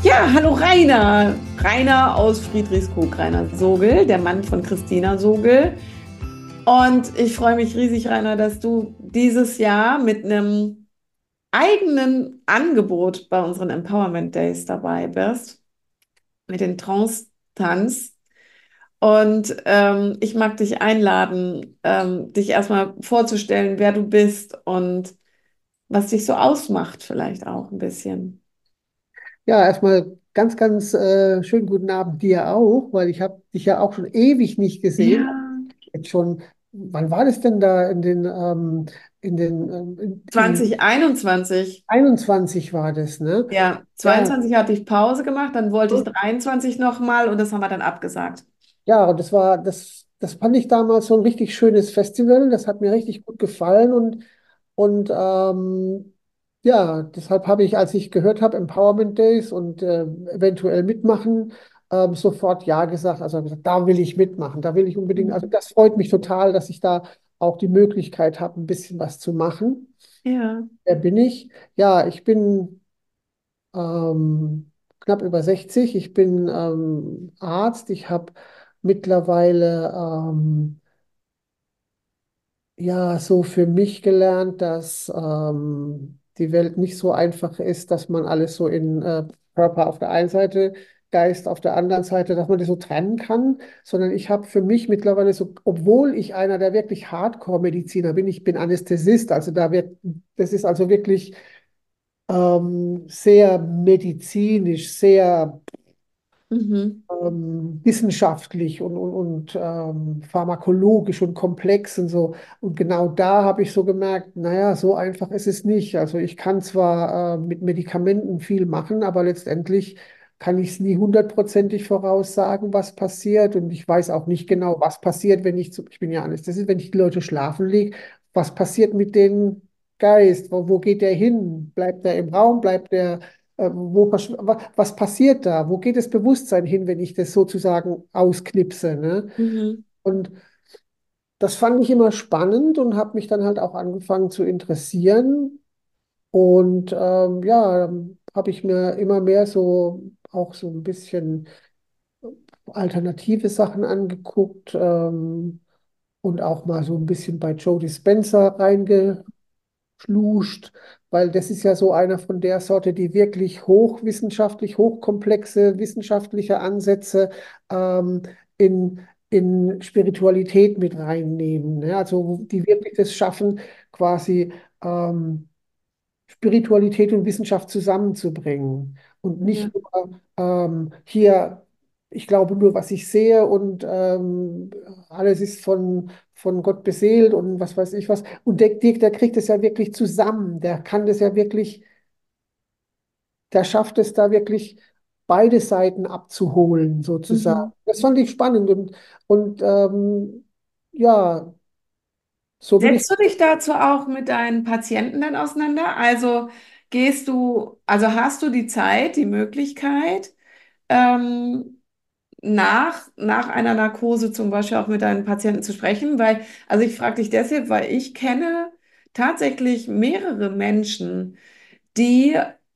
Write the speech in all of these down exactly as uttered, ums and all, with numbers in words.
Ja, hallo Rainer. Rainer aus Friedrichskoog, Rainer Sogel, der Mann von Christina Sogel. Und ich freue mich riesig, Rainer, dass du dieses Jahr mit einem eigenen Angebot bei unseren Empowerment Days dabei bist, mit den Trance-Tanz. Und ähm, ich mag dich einladen, ähm, dich erstmal vorzustellen, wer du bist und was dich so ausmacht, vielleicht auch ein bisschen. Ja, erstmal ganz, ganz äh, schönen guten Abend dir auch, weil ich habe dich ja auch schon ewig nicht gesehen. Ja. Jetzt schon, wann war das denn da in den, ähm, in den, ähm, in, in zwanzig einundzwanzig. einundzwanzig war das, ne? Ja, Ja, zweiundzwanzig hatte ich Pause gemacht, dann wollte ich hm, dreiundzwanzig nochmal und das haben wir dann abgesagt. ja, und das war, das, das fand ich damals so ein richtig schönes Festival. Das hat mir richtig gut gefallen und, und ähm, ja, deshalb habe ich, als ich gehört habe, Empowerment Days und äh, eventuell mitmachen, ähm, sofort ja gesagt. Also habe gesagt, da will ich mitmachen, da will ich unbedingt. Also Mhm. das freut mich total, dass ich da auch die Möglichkeit habe, ein bisschen was zu machen. Ja. Wer bin ich? Ja, ich bin ähm, knapp über sechzig. Ich bin ähm, Arzt. Ich habe mittlerweile ähm, ja so für mich gelernt, dass ähm, die Welt nicht so einfach ist, dass man alles so in äh, Körper auf der einen Seite, Geist auf der anderen Seite, dass man das so trennen kann, sondern ich habe für mich mittlerweile so, obwohl ich einer der wirklich Hardcore-Mediziner bin, ich bin Anästhesist, also da wird, das ist also wirklich ähm, sehr medizinisch, sehr Mhm. ähm, wissenschaftlich und, und, und ähm, pharmakologisch und komplex und so. Und genau da habe ich so gemerkt, naja, so einfach ist es nicht. Also ich kann zwar äh, mit Medikamenten viel machen, aber letztendlich kann ich es nie hundertprozentig voraussagen, was passiert. Und ich weiß auch nicht genau, was passiert, wenn ich, zu, ich bin ja Anästhesist, wenn ich die Leute schlafen lege, was passiert mit dem Geist? Wo, wo geht der hin? Bleibt er im Raum? Bleibt er äh, wo, versch- wa- was passiert da? Wo geht das Bewusstsein hin, wenn ich das sozusagen ausknipse, ne? Mhm. Und das fand ich immer spannend und habe mich dann halt auch angefangen zu interessieren. Und ähm, ja, dann habe ich mir immer mehr so auch so ein bisschen alternative Sachen angeguckt ähm, und auch mal so ein bisschen bei Joe Dispenza reinge schluscht, weil das ist ja so einer von der Sorte, die wirklich hochwissenschaftlich, hochkomplexe wissenschaftliche Ansätze ähm, in, in Spiritualität mit reinnehmen. Ne? Also die wirklich das schaffen, quasi ähm, Spiritualität und Wissenschaft zusammenzubringen und Ja. nicht nur ähm, hier, ich glaube nur, was ich sehe und ähm, alles ist von, von Gott beseelt und was weiß ich was. Und der, der, der kriegt es ja wirklich zusammen, der kann das ja wirklich, der schafft es da wirklich beide Seiten abzuholen, sozusagen. Mhm. Das fand ich spannend und, und ähm, ja, so bin ich. Setzt du dich dazu auch mit deinen Patienten dann auseinander? Also gehst du, also hast du die Zeit, die Möglichkeit, ähm, nach, nach einer Narkose zum Beispiel auch mit deinen Patienten zu sprechen? Weil, also ich frage dich deshalb, weil ich kenne tatsächlich mehrere Menschen, die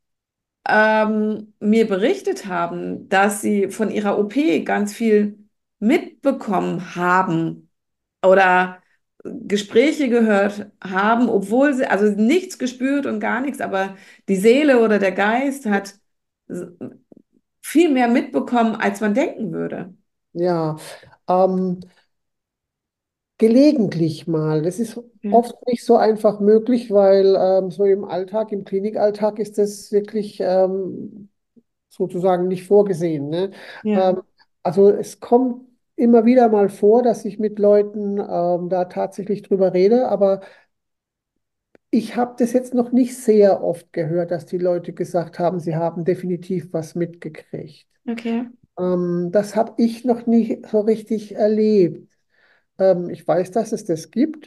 ähm, mir berichtet haben, dass sie von ihrer O P ganz viel mitbekommen haben oder Gespräche gehört haben, obwohl sie, also nichts gespürt und gar nichts, aber die Seele oder der Geist hat s- viel mehr mitbekommen, als man denken würde. Ja, ähm, gelegentlich mal. Das ist Ja, oft nicht so einfach möglich, weil ähm, so im Alltag, im Klinikalltag ist das wirklich ähm, sozusagen nicht vorgesehen. Ne? ja, Ähm, also es kommt immer wieder mal vor, dass ich mit Leuten ähm, da tatsächlich drüber rede, aber ich habe das jetzt noch nicht sehr oft gehört, dass die Leute gesagt haben, sie haben definitiv was mitgekriegt. okay. Ähm, das habe ich noch nie so richtig erlebt. Ähm, ich weiß, dass es das gibt.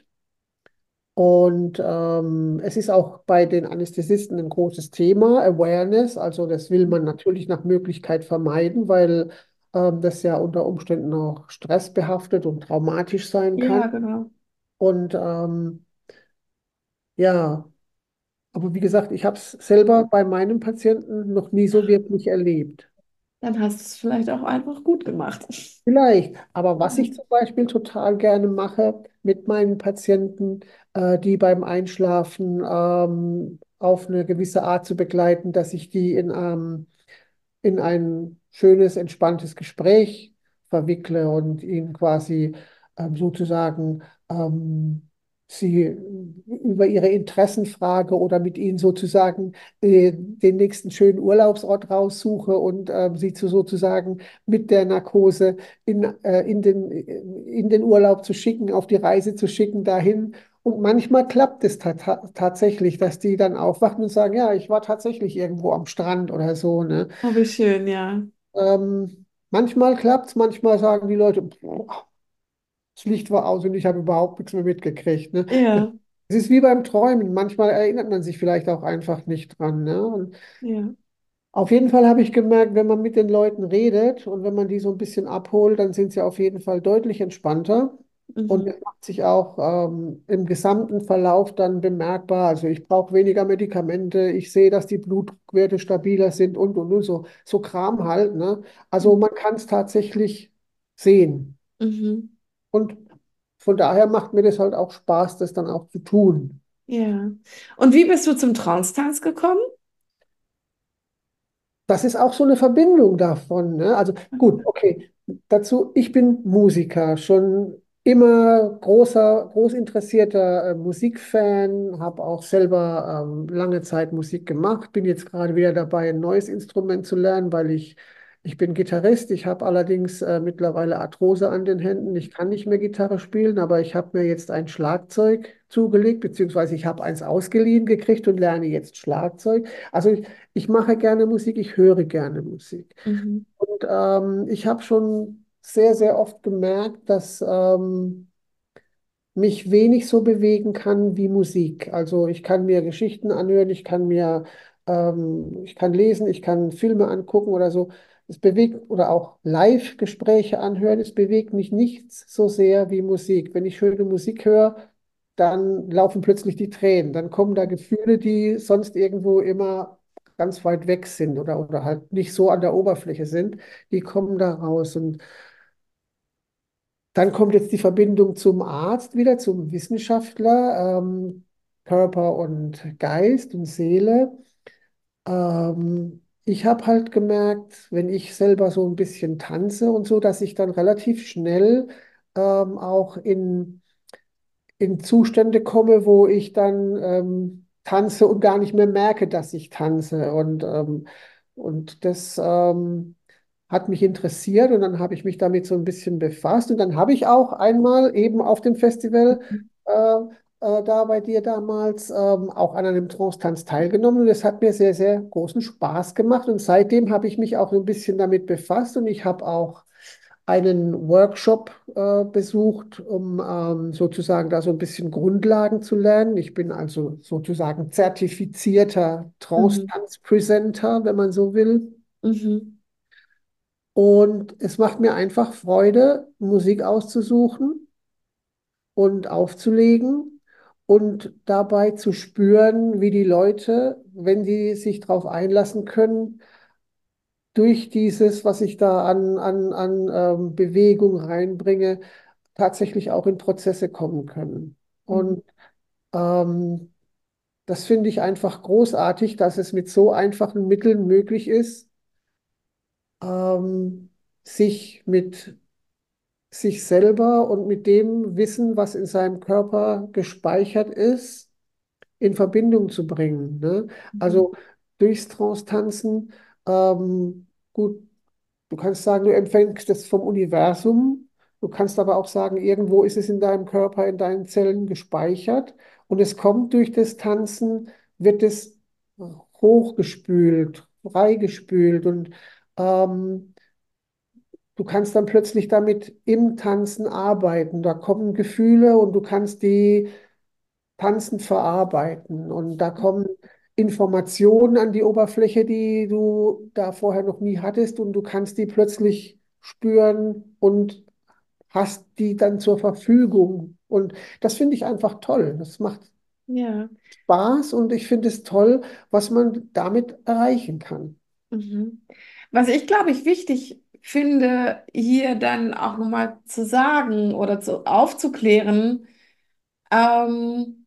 Und ähm, es ist auch bei den Anästhesisten ein großes Thema, Awareness. Also das will man natürlich nach Möglichkeit vermeiden, weil ähm, das ja unter Umständen auch stressbehaftet und traumatisch sein kann. Ja, genau. Und ähm, ja, Aber wie gesagt, ich habe es selber bei meinem Patienten noch nie so wirklich erlebt. Dann hast du es vielleicht auch einfach gut gemacht. Vielleicht, aber was ich Mhm. zum Beispiel total gerne mache mit meinen Patienten, äh, die beim Einschlafen ähm, auf eine gewisse Art zu begleiten, dass ich die in, ähm, in ein schönes, entspanntes Gespräch verwickle und ihnen quasi ähm, sozusagen ähm, sie über ihre Interessen frage oder mit ihnen sozusagen äh, den nächsten schönen Urlaubsort raussuche und ähm, sie zu sozusagen mit der Narkose in, äh, in den, in den Urlaub zu schicken, auf die Reise zu schicken dahin. Und manchmal klappt es ta ta tatsächlich, dass die dann aufwachen und sagen, ja, ich war tatsächlich irgendwo am Strand oder so, ne? Oh, wie schön, ja. Ähm, manchmal klappt es, manchmal sagen die Leute, "Boah, das Licht war aus und ich habe überhaupt nichts mehr mitgekriegt." Ne? Ja, Es ist wie beim Träumen. Manchmal erinnert man sich vielleicht auch einfach nicht dran. Ne? Und ja. auf jeden Fall habe ich gemerkt, wenn man mit den Leuten redet und wenn man die so ein bisschen abholt, dann sind sie auf jeden Fall deutlich entspannter. Und Mhm. es macht sich auch ähm, im gesamten Verlauf dann bemerkbar. Also ich brauche weniger Medikamente, ich sehe, dass die Blutdruckwerte stabiler sind und und und so, so Kram halt. Ne? Also man kann es tatsächlich sehen. Mhm. Und von daher macht mir das halt auch Spaß, das dann auch zu tun. Ja. Und wie bist du zum Trance-Tanz gekommen? Das ist auch so eine Verbindung davon. Ne? Also gut, okay. Dazu, ich bin Musiker, schon immer großer, groß interessierter äh, Musikfan, habe auch selber ähm, lange Zeit Musik gemacht, bin jetzt gerade wieder dabei, ein neues Instrument zu lernen, weil ich, ich bin Gitarrist, ich habe allerdings äh, mittlerweile Arthrose an den Händen, ich kann nicht mehr Gitarre spielen, aber ich habe mir jetzt ein Schlagzeug zugelegt, beziehungsweise ich habe eins ausgeliehen gekriegt und lerne jetzt Schlagzeug. Also ich, ich mache gerne Musik, ich höre gerne Musik. Mhm. Und ähm, ich habe schon sehr, sehr oft gemerkt, dass ähm, mich wenig so bewegen kann wie Musik. Also ich kann mir Geschichten anhören, ich kann mir, ähm, ich kann lesen, ich kann Filme angucken oder so. Es bewegt oder auch Live-Gespräche anhören. Es bewegt mich nichts so sehr wie Musik. Wenn ich schöne Musik höre, dann laufen plötzlich die Tränen. Dann kommen da Gefühle, die sonst irgendwo immer ganz weit weg sind oder, oder halt nicht so an der Oberfläche sind. Die kommen da raus. Und dann kommt jetzt die Verbindung zum Arzt wieder, zum Wissenschaftler, ähm, Körper und Geist und Seele. Ähm, ich habe halt gemerkt, wenn ich selber so ein bisschen tanze und so, dass ich dann relativ schnell ähm, auch in, in Zustände komme, wo ich dann ähm, tanze und gar nicht mehr merke, dass ich tanze. Und, ähm, und das ähm, hat mich interessiert und dann habe ich mich damit so ein bisschen befasst. Und dann habe ich auch einmal eben auf dem Festival äh, äh, da bei dir damals ähm, auch an einem Trance-Tanz teilgenommen und es hat mir sehr, sehr großen Spaß gemacht. Und seitdem habe ich mich auch ein bisschen damit befasst und ich habe auch einen Workshop äh, besucht, um ähm, sozusagen da so ein bisschen Grundlagen zu lernen. Ich bin also sozusagen zertifizierter Mhm. Trance-Tanz-Presenter, wenn man so will. Mhm. Und es macht mir einfach Freude, Musik auszusuchen und aufzulegen und dabei zu spüren, wie die Leute, wenn die sich darauf einlassen können, durch dieses, was ich da an, an, an ähm, Bewegung reinbringe, tatsächlich auch in Prozesse kommen können. Mhm. Und ähm, das finde ich einfach großartig, dass es mit so einfachen Mitteln möglich ist, ähm, sich mit sich selber und mit dem Wissen, was in seinem Körper gespeichert ist, in Verbindung zu bringen. Ne? Mhm. Also durchs Trance-Tanzen, ähm, gut, du kannst sagen, du empfängst es vom Universum. Du kannst aber auch sagen, irgendwo ist es in deinem Körper, in deinen Zellen gespeichert. Und es kommt durch das Tanzen, wird es hochgespült, freigespült. Und ähm, du kannst dann plötzlich damit im Tanzen arbeiten. Da kommen Gefühle und du kannst die tanzend verarbeiten. Und da kommen Informationen an die Oberfläche, die du da vorher noch nie hattest. Und du kannst die plötzlich spüren und hast die dann zur Verfügung. Und das finde ich einfach toll. Das macht Ja. Spaß und ich finde es toll, was man damit erreichen kann. Mhm. Was ich, glaube ich, wichtig finde, hier dann auch nochmal zu sagen oder zu, aufzuklären, ähm,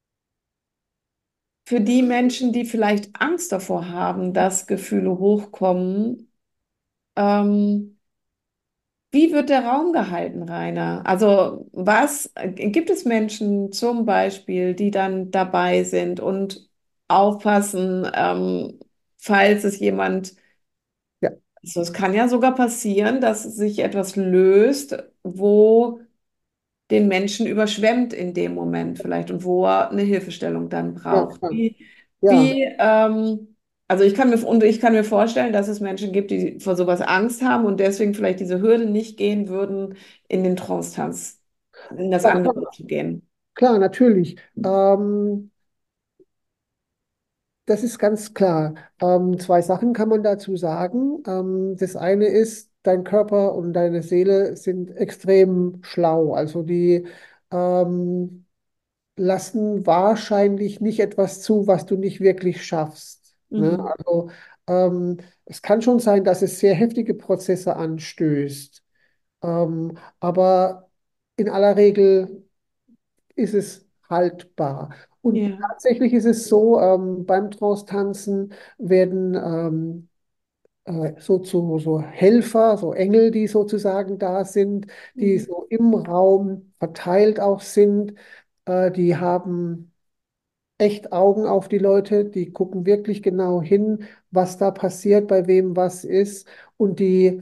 für die Menschen, die vielleicht Angst davor haben, dass Gefühle hochkommen, ähm, wie wird der Raum gehalten, Rainer? Also was äh, gibt es Menschen zum Beispiel, die dann dabei sind und aufpassen, ähm, falls es jemand, Ja, also es kann ja sogar passieren, dass sich etwas löst, wo den Menschen überschwemmt in dem Moment vielleicht und wo er eine Hilfestellung dann ja, braucht. ja. Wie, Ja, wie, ähm, also ich kann mir, und ich kann mir vorstellen, dass es Menschen gibt, die vor sowas Angst haben und deswegen vielleicht diese Hürde nicht gehen würden, in den Trance-Tanz, in das ja, andere klar, zu gehen. klar, natürlich. Ähm, Das ist ganz klar. Ähm, zwei Sachen kann man dazu sagen. Ähm, das eine ist, dein Körper und deine Seele sind extrem schlau. Also die ähm, lassen wahrscheinlich nicht etwas zu, was du nicht wirklich schaffst. Ne? Mhm. Also ähm, es kann schon sein, dass es sehr heftige Prozesse anstößt. Ähm, aber in aller Regel ist es haltbar. Und Ja. tatsächlich ist es so, ähm, beim Trance-Tanzen werden ähm, äh, so, zu, so Helfer, so Engel, die sozusagen da sind, die Mhm. so im Raum verteilt auch sind, äh, die haben echt Augen auf die Leute, die gucken wirklich genau hin, was da passiert, bei wem was ist und die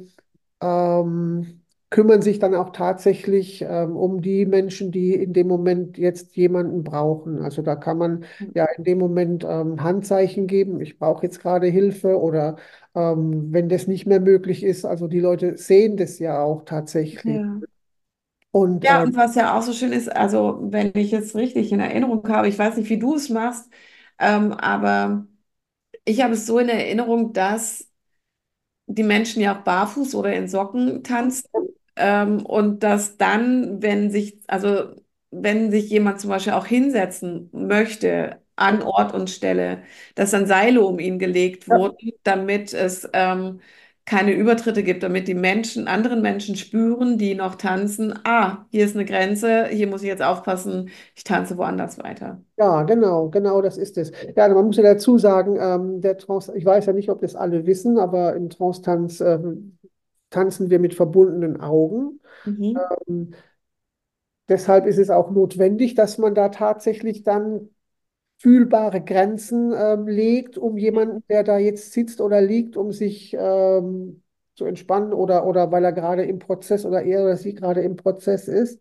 ähm, kümmern sich dann auch tatsächlich ähm, um die Menschen, die in dem Moment jetzt jemanden brauchen. Also da kann man ja in dem Moment ähm, Handzeichen geben, ich brauche jetzt gerade Hilfe oder ähm, wenn das nicht mehr möglich ist, also die Leute sehen das ja auch tatsächlich. Ja. Und Ja, ähm, und was ja auch so schön ist, also wenn ich es richtig in Erinnerung habe, ich weiß nicht, wie du es machst, ähm, aber ich habe es so in Erinnerung, dass die Menschen ja auch barfuß oder in Socken tanzen. Ähm, und dass dann, wenn sich, also wenn sich jemand zum Beispiel auch hinsetzen möchte an Ort und Stelle, dass dann Seile um ihn gelegt ja, wurden, damit es ähm, keine Übertritte gibt, damit die Menschen, anderen Menschen spüren, die noch tanzen, ah, hier ist eine Grenze, hier muss ich jetzt aufpassen, ich tanze woanders weiter. ja, genau, genau, das ist es. Ja, man muss ja dazu sagen, ähm, der Trance, ich weiß ja nicht, ob das alle wissen, aber im Trance-Tanz ähm, tanzen wir mit verbundenen Augen. Mhm. Ähm, Deshalb ist es auch notwendig, dass man da tatsächlich dann fühlbare Grenzen ähm, legt, um jemanden, der da jetzt sitzt oder liegt, um sich ähm, zu entspannen oder, oder weil er gerade im Prozess oder er oder sie gerade im Prozess ist.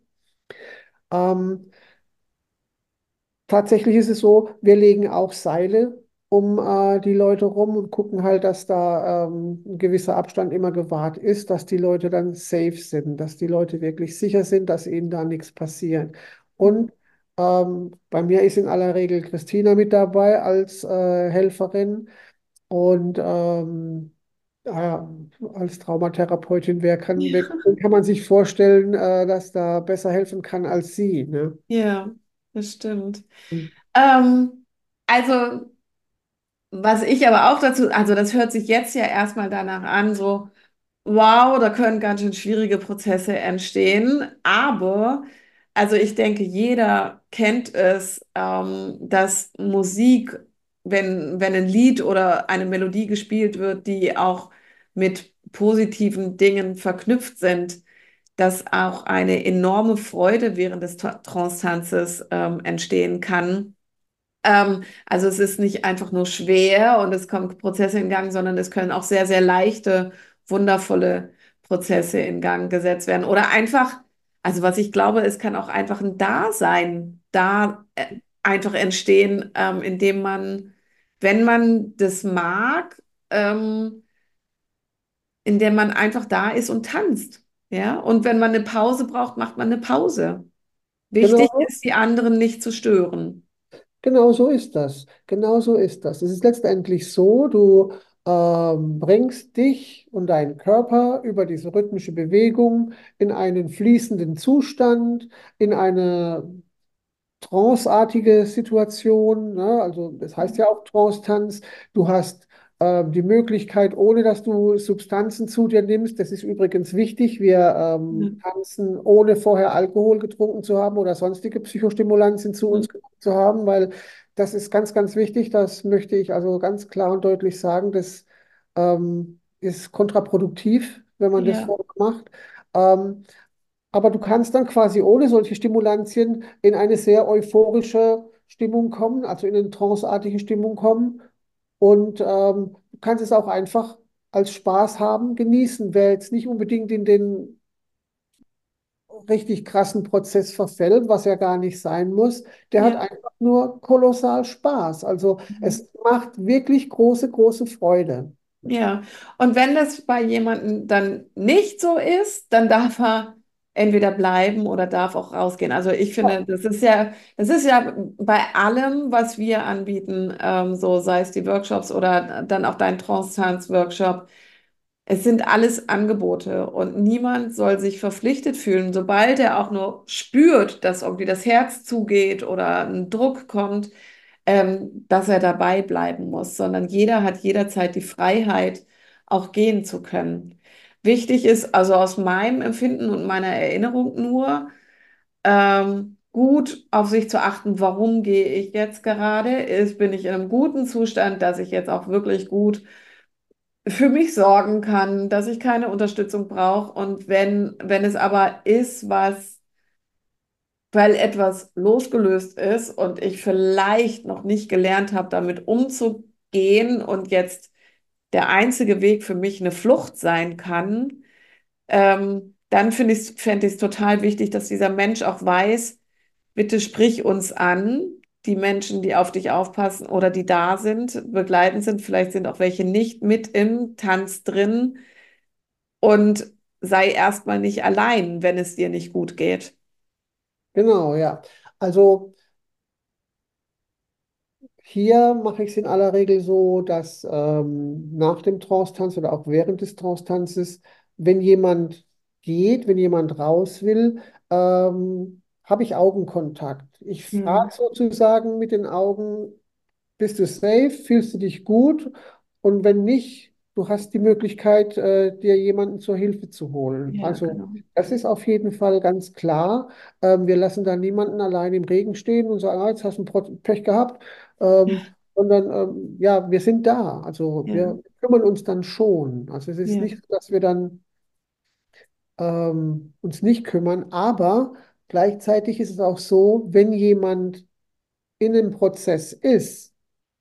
Ähm, Tatsächlich ist es so, wir legen auch Seile um äh, die Leute rum und gucken halt, dass da ähm, ein gewisser Abstand immer gewahrt ist, dass die Leute dann safe sind, dass die Leute wirklich sicher sind, dass ihnen da nichts passiert. Und ähm, bei mir ist in aller Regel Christina mit dabei als äh, Helferin und ähm, ja, als Traumatherapeutin, wer kann, wer, wen kann man sich vorstellen, äh, dass da besser helfen kann als sie, ne? Ja, das stimmt. Ähm, also was ich aber auch dazu, also das hört sich jetzt ja erstmal danach an, so, wow, da können ganz schön schwierige Prozesse entstehen. Aber, also ich denke, jeder kennt es, ähm, dass Musik, wenn, wenn ein Lied oder eine Melodie gespielt wird, die auch mit positiven Dingen verknüpft sind, dass auch eine enorme Freude während des Tra- Trance-Tanzes ähm, entstehen kann. Ähm, also es ist nicht einfach nur schwer und es kommen Prozesse in Gang, sondern es können auch sehr, sehr leichte, wundervolle Prozesse in Gang gesetzt werden. Oder einfach, also was ich glaube, es kann auch einfach ein Dasein da äh, einfach entstehen, ähm, indem man, wenn man das mag, ähm, indem man einfach da ist und tanzt. Ja, und wenn man eine Pause braucht, macht man eine Pause. Wichtig Genau, ist, die anderen nicht zu stören. genau so ist das. Genau so ist das. Es ist letztendlich so, du ähm, bringst dich und deinen Körper über diese rhythmische Bewegung in einen fließenden Zustand, in eine tranceartige Situation, ne? Also das heißt ja auch Trance-Tanz. Du hast äh, die Möglichkeit, ohne dass du Substanzen zu dir nimmst. Das ist übrigens wichtig. Wir Ja. ähm, tanzen, ohne vorher Alkohol getrunken zu haben oder sonstige Psychostimulantien zu uns genommen zu haben, weil das ist ganz, ganz wichtig. Das möchte ich also ganz klar und deutlich sagen. Das ähm, ist kontraproduktiv, wenn man das Ja, vorher macht. Ähm, aber du kannst dann quasi ohne solche Stimulantien in eine sehr euphorische Stimmung kommen, also in eine tranceartige Stimmung kommen. Und ähm, du kannst es auch einfach als Spaß haben, genießen. Wer jetzt nicht unbedingt in den richtig krassen Prozess verfällt, was ja gar nicht sein muss, der hat ja. einfach nur kolossal Spaß. Also Mhm. es macht wirklich große, große Freude. Ja, und wenn das bei jemandem dann nicht so ist, dann darf er entweder bleiben oder darf auch rausgehen. Also ich finde, das ist ja, das ist ja bei allem, was wir anbieten, ähm, so sei es die Workshops oder dann auch dein Trance-Tanz-Workshop. Es sind alles Angebote und niemand soll sich verpflichtet fühlen, sobald er auch nur spürt, dass irgendwie das Herz zugeht oder ein Druck kommt, ähm, dass er dabei bleiben muss, sondern jeder hat jederzeit die Freiheit, auch gehen zu können. Wichtig ist also aus meinem Empfinden und meiner Erinnerung nur, ähm, gut auf sich zu achten, warum gehe ich jetzt gerade? Ist, bin ich in einem guten Zustand, dass ich jetzt auch wirklich gut für mich sorgen kann, dass ich keine Unterstützung brauche. Und wenn, wenn es aber ist, was, weil etwas losgelöst ist und ich vielleicht noch nicht gelernt habe, damit umzugehen und jetzt der einzige Weg für mich eine Flucht sein kann, ähm, dann finde ich, fände ich es total wichtig, dass dieser Mensch auch weiß, bitte sprich uns an. Die Menschen, die auf dich aufpassen oder die da sind, begleitend sind, vielleicht sind auch welche nicht mit im Tanz drin und sei erstmal nicht allein, wenn es dir nicht gut geht. Genau, ja. Also hier mache ich es in aller Regel so, dass ähm, nach dem Trance-Tanz oder auch während des Trance-Tanzes, wenn jemand geht, wenn jemand raus will, ähm, habe ich Augenkontakt. Ich Hm. frage sozusagen mit den Augen, bist du safe? Fühlst du dich gut? Und wenn nicht, du hast die Möglichkeit, äh, dir jemanden zur Hilfe zu holen. Ja, Also genau. das ist auf jeden Fall ganz klar. Ähm, wir lassen da niemanden allein im Regen stehen und sagen, ah, jetzt hast du ein Pro- Pech gehabt. Ähm, sondern ähm, ja, wir sind da. Also Ja, wir kümmern uns dann schon. Also es ist ja, nicht so, dass wir dann ähm, uns nicht kümmern, aber gleichzeitig ist es auch so, wenn jemand in einem Prozess ist,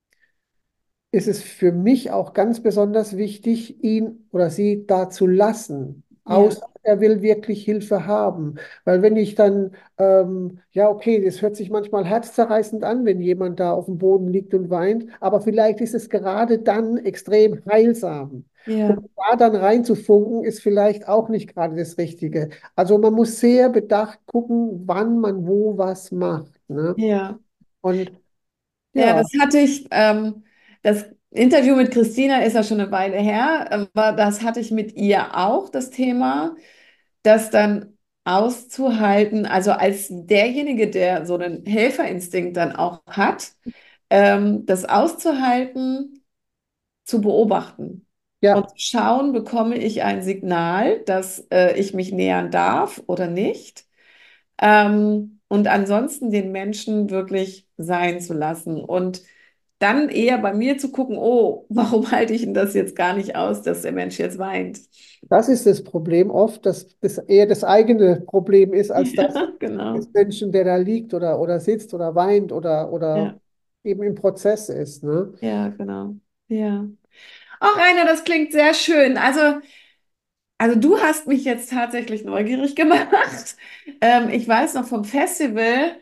ist es für mich auch ganz besonders wichtig, ihn oder sie da zu lassen, ja, außer er will wirklich Hilfe haben. Weil wenn ich dann, ähm, ja, okay, das hört sich manchmal herzzerreißend an, wenn jemand da auf dem Boden liegt und weint, aber vielleicht ist es gerade dann extrem heilsam. Und ja, da dann reinzufunken, ist vielleicht auch nicht gerade das Richtige. Also man muss sehr bedacht gucken, wann man wo was macht. Ne? ja. Und Ja, ja, das hatte ich, ähm, das Interview mit Christina ist ja schon eine Weile her, aber das hatte ich mit ihr auch, das Thema, das dann auszuhalten, also als derjenige, der so einen Helferinstinkt dann auch hat, ähm, das auszuhalten, zu beobachten und ja. zu schauen, bekomme ich ein Signal, dass äh, ich mich nähern darf oder nicht. Ähm, und ansonsten den Menschen wirklich sein zu lassen und dann eher bei mir zu gucken, oh, warum halte ich denn das jetzt gar nicht aus, dass der Mensch jetzt weint? Das ist das Problem oft, dass das eher das eigene Problem ist, als das Ja, genau. des Menschen, der da liegt oder, oder sitzt oder weint oder, oder Ja, eben im Prozess ist. Ne? ja, genau. Ja. Auch Rainer, das klingt sehr schön. Also, also du hast mich jetzt tatsächlich neugierig gemacht. Ähm, ich weiß noch vom Festival,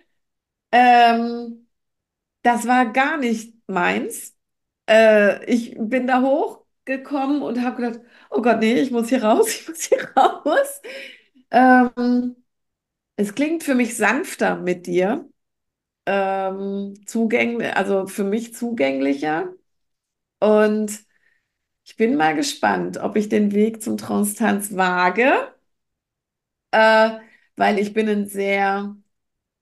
ähm, das war gar nicht meins. Äh, ich bin da hochgekommen und habe gedacht, oh Gott, nee, ich muss hier raus, ich muss hier raus. Ähm, Es klingt für mich sanfter mit dir, ähm, zugänglich, also für mich zugänglicher. Und ich bin mal gespannt, ob ich den Weg zum Transtanz wage, äh, weil ich bin ein sehr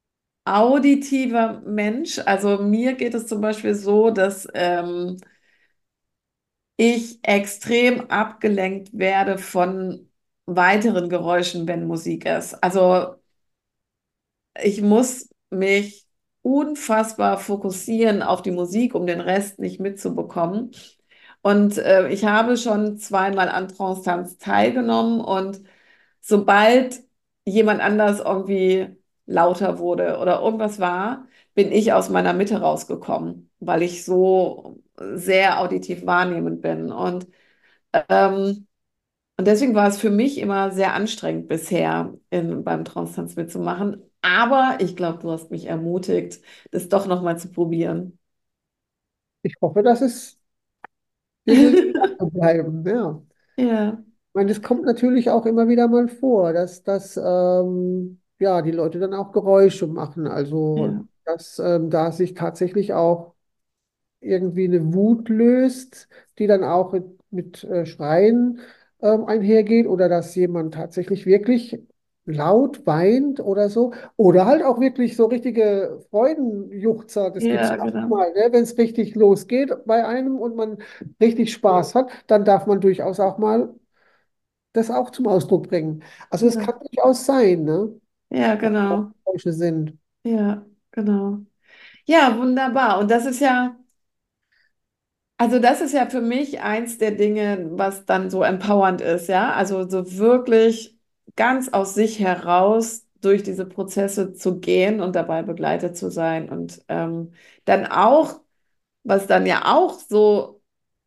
auditiver Mensch. Also mir geht es zum Beispiel so, dass ähm, ich extrem abgelenkt werde von weiteren Geräuschen, wenn Musik ist. Also ich muss mich unfassbar fokussieren auf die Musik, um den Rest nicht mitzubekommen. Und äh, ich habe schon zweimal an Trance-Tanz teilgenommen und sobald jemand anders irgendwie lauter wurde oder irgendwas war, bin ich aus meiner Mitte rausgekommen, weil ich so sehr auditiv wahrnehmend bin. Und ähm, und deswegen war es für mich immer sehr anstrengend bisher in, beim Trance-Tanz mitzumachen. Aber ich glaube, du hast mich ermutigt, das doch nochmal zu probieren. Ich hoffe, dass es dir gelingt, dran zu bleiben. Ja. Ja, Ich meine, das kommt natürlich auch immer wieder mal vor, dass, dass ähm, ja, die Leute dann auch Geräusche machen. Also, ja, dass ähm, da sich tatsächlich auch irgendwie eine Wut löst, die dann auch mit, mit äh, Schreien ähm, einhergeht oder dass jemand tatsächlich wirklich laut weint oder so. Oder halt auch wirklich so richtige Freudenjuchzer. Das gibt es ja, ja auch genau. mal, ne? Wenn es richtig losgeht bei einem und man richtig Spaß hat, dann darf man durchaus auch mal das auch zum Ausdruck bringen. Also es Ja, kann durchaus sein, ne? ja, Dass das genau. solche sind. Ja, genau. Ja, wunderbar. Und das ist ja. Also das ist ja für mich eins der Dinge, was dann so empowernd ist, ja. Also so wirklich ganz aus sich heraus durch diese Prozesse zu gehen und dabei begleitet zu sein. Und ähm, dann auch, was dann ja auch so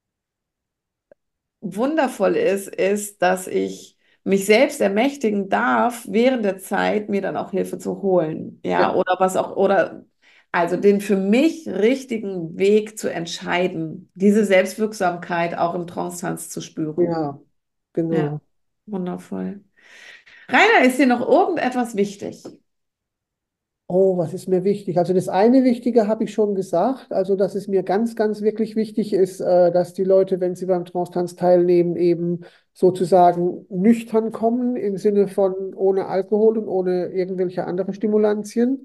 wundervoll ist, ist, dass ich mich selbst ermächtigen darf, während der Zeit mir dann auch Hilfe zu holen. Ja, Ja, oder was auch, oder also den für mich richtigen Weg zu entscheiden, diese Selbstwirksamkeit auch im Trance-Tanz zu spüren. ja, Ja, genau. wundervoll. Rainer, ist dir noch irgendetwas wichtig? Oh, was ist mir wichtig? Also das eine Wichtige habe ich schon gesagt, also dass es mir ganz, ganz wirklich wichtig ist, äh, dass die Leute, wenn sie beim Trance-Tanz teilnehmen, eben sozusagen nüchtern kommen im Sinne von ohne Alkohol und ohne irgendwelche andere Stimulantien.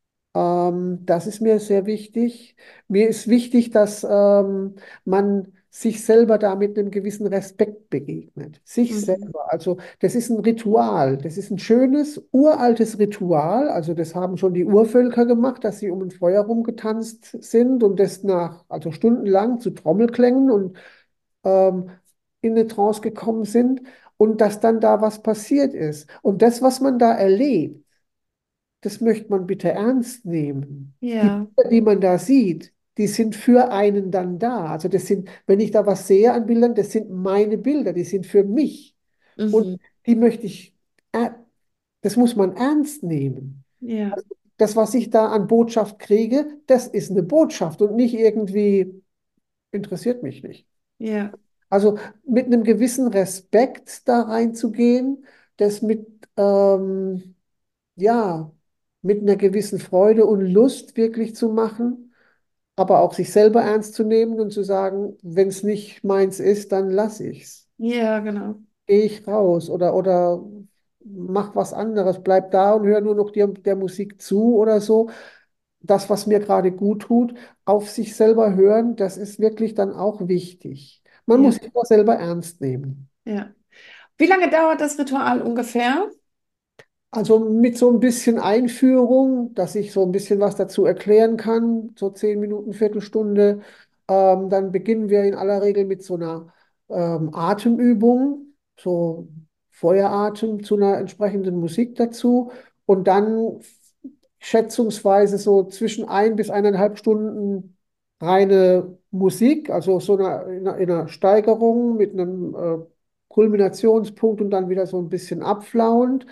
Ähm, das ist mir sehr wichtig. Mir ist wichtig, dass ähm, man sich selber da mit einem gewissen Respekt begegnet. Sich Mhm. selber. Also das ist ein Ritual. Das ist ein schönes, uraltes Ritual. Also das haben schon die Urvölker gemacht, dass sie um ein Feuer rumgetanzt sind und das nach, also stundenlang zu Trommelklängen und ähm, in eine Trance gekommen sind und dass dann da was passiert ist. Und das, was man da erlebt, das möchte man bitte ernst nehmen. Die Ja, Bilder, die man da sieht, die sind für einen dann da. Also das sind, wenn ich da was sehe an Bildern, das sind meine Bilder, die sind für mich. Und mhm. die möchte ich, äh, das muss man ernst nehmen. Ja, Also das, was ich da an Botschaft kriege, das ist eine Botschaft und nicht irgendwie interessiert mich nicht. ja, Also mit einem gewissen Respekt da reinzugehen, das mit, ähm, ja, mit einer gewissen Freude und Lust wirklich zu machen, aber auch sich selber ernst zu nehmen und zu sagen, wenn es nicht meins ist, dann lasse ich's. ja, genau. Gehe ich raus oder, oder mach was anderes, bleib da und hör nur noch der, der Musik zu oder so. Das, was mir gerade gut tut, auf sich selber hören, das ist wirklich dann auch wichtig. Man muss Ja, sich auch selber ernst nehmen. ja. Wie lange dauert das Ritual ungefähr? Also mit so ein bisschen Einführung, dass ich so ein bisschen was dazu erklären kann, so zehn Minuten, Viertelstunde. Ähm, dann beginnen wir in aller Regel mit so einer ähm, Atemübung, so Feueratem zu einer entsprechenden Musik dazu. Und dann schätzungsweise so zwischen ein bis eineinhalb Stunden reine Musik, also so eine, in einer, in einer Steigerung mit einem äh, Kulminationspunkt und dann wieder so ein bisschen abflauend.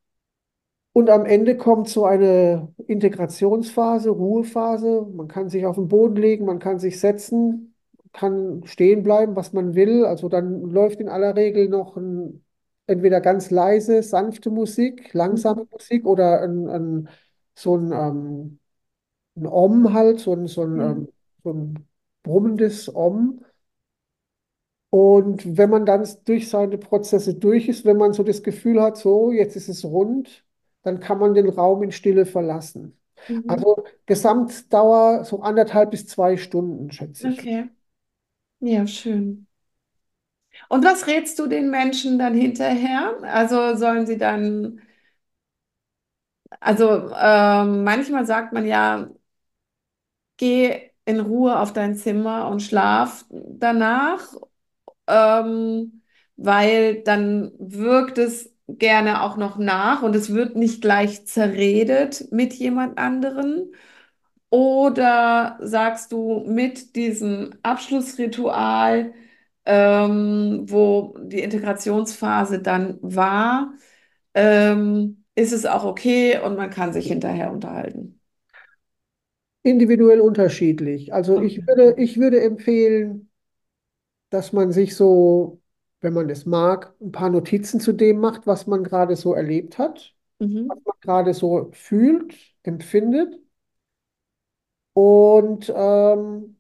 Und am Ende kommt so eine Integrationsphase, Ruhephase. Man kann sich auf den Boden legen, man kann sich setzen, kann stehen bleiben, was man will. Also dann läuft in aller Regel noch ein, entweder ganz leise, sanfte Musik, langsame Mhm. Musik oder ein, ein, so ein, ähm, ein Om halt, so ein, so ein, Ja, ähm, so ein brummendes Om. Und wenn man dann durch seine Prozesse durch ist, wenn man so das Gefühl hat, so, jetzt ist es rund, dann kann man den Raum in Stille verlassen. Mhm. Also Gesamtdauer so anderthalb bis zwei Stunden, schätze ich. Okay. Ja, schön. Und was rätst du den Menschen dann hinterher? Also sollen sie dann, also ähm, manchmal sagt man ja, geh in Ruhe auf dein Zimmer und schlaf danach, ähm, weil dann wirkt es gerne auch noch nach und es wird nicht gleich zerredet mit jemand anderen. Oder sagst du mit diesem Abschlussritual, ähm, wo die Integrationsphase dann war, ähm, ist es auch okay und man kann sich hinterher unterhalten? Individuell unterschiedlich. Also ich Okay. würde, ich würde empfehlen, dass man sich so, wenn man es mag, ein paar Notizen zu dem macht, was man gerade so erlebt hat, was Mhm. man gerade so fühlt, empfindet. Und ähm,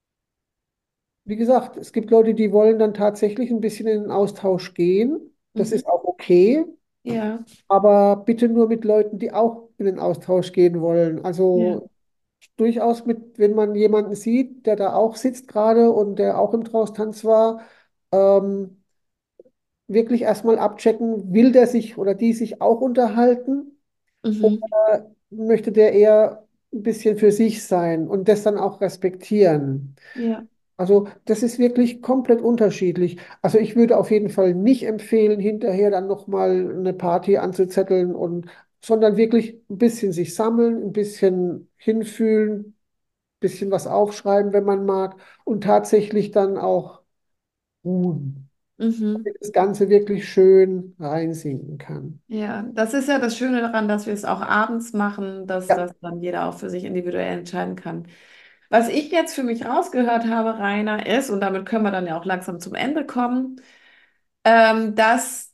wie gesagt, es gibt Leute, die wollen dann tatsächlich ein bisschen in den Austausch gehen. Das Mhm. ist auch okay, Ja, aber bitte nur mit Leuten, die auch in den Austausch gehen wollen. ja. Also durchaus mit, wenn man jemanden sieht, der da auch sitzt gerade und der auch im Traustanz war, ähm, wirklich erstmal abchecken, will der sich oder die sich auch unterhalten Mhm. oder möchte der eher ein bisschen für sich sein und das dann auch respektieren. Ja. Also das ist wirklich komplett unterschiedlich. Also ich würde auf jeden Fall nicht empfehlen, hinterher dann nochmal eine Party anzuzetteln und sondern wirklich ein bisschen sich sammeln, ein bisschen hinfühlen, ein bisschen was aufschreiben, wenn man mag, und tatsächlich dann auch ruhen, Mhm. damit das Ganze wirklich schön reinsinken kann. Ja, das ist ja das Schöne daran, dass wir es auch abends machen, dass Ja, das dann jeder auch für sich individuell entscheiden kann. Was ich jetzt für mich rausgehört habe, Rainer, ist, und damit können wir dann ja auch langsam zum Ende kommen, ähm, dass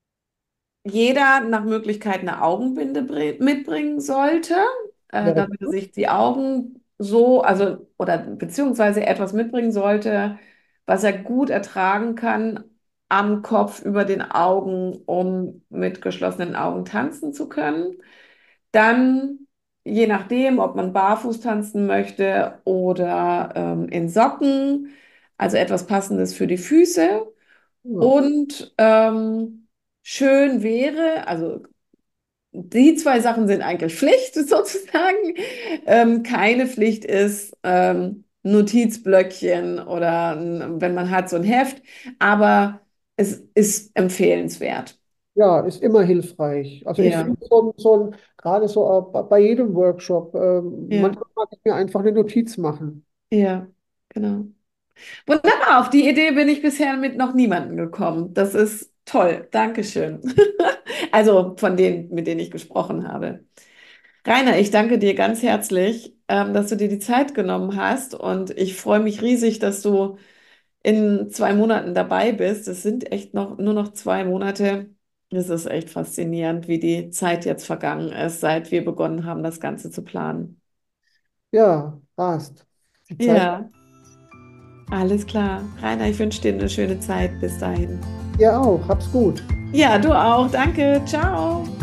jeder nach Möglichkeit eine Augenbinde bri- mitbringen sollte, äh, wäre damit er gut. sich die Augen so, also, oder beziehungsweise etwas mitbringen sollte, was er gut ertragen kann am Kopf über den Augen, um mit geschlossenen Augen tanzen zu können. Dann, je nachdem, ob man barfuß tanzen möchte oder ähm, in Socken, also etwas Passendes für die Füße. Ja. Und ähm, schön wäre, also die zwei Sachen sind eigentlich Pflicht sozusagen. Ähm, keine Pflicht ist ähm, Notizblöckchen oder ein, wenn man hat so ein Heft, aber es ist empfehlenswert. Ja, ist immer hilfreich. Also ich Ja, finde so, ein- so ein, gerade so äh, bei bei jedem Workshop, ähm, ja, manchmal mag ich mir einfach eine Notiz machen. ja, genau. Wunderbar, auf die Idee bin ich bisher mit noch niemandem gekommen. Das ist toll. Dankeschön. Also von denen, mit denen ich gesprochen habe. Rainer, ich danke dir ganz herzlich, ähm, dass du dir die Zeit genommen hast und ich freue mich riesig, dass du in zwei Monaten dabei bist. Es sind echt noch nur noch zwei Monate. Es ist echt faszinierend, wie die Zeit jetzt vergangen ist, seit wir begonnen haben, das Ganze zu planen. Ja, passt. Die Zeit, Ja, alles klar. Rainer, ich wünsche dir eine schöne Zeit. Bis dahin. ihr auch. Hab's gut. Ja, du auch. Danke. Ciao.